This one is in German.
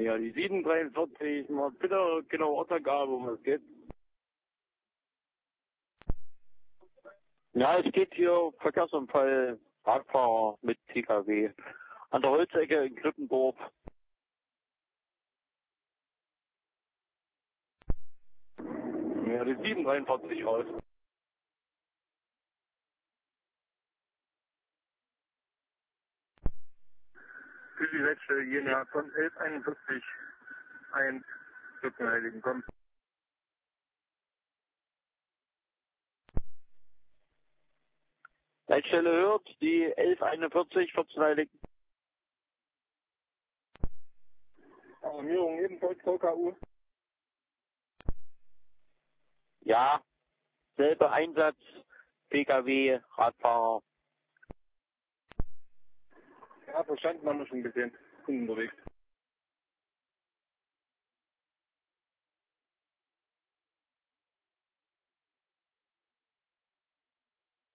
Ja, die 743, mal bitte genau Ortsangabe, um was es geht. Ja, es geht hier Verkehrsunfall, Radfahrer mit Pkw. An der Holzecke in Klippendorf. Ja, die 743 raus. Für die letzte Jena von 1141 1 Rückenheiligen kommt. Leitstelle hört, die 1141, 14 Heiligen. Alarmierung ebenfalls VKU. Ja, selber Einsatz, Pkw, Radfahrer. Ja, verstanden, haben wir schon gesehen. Sind unterwegs.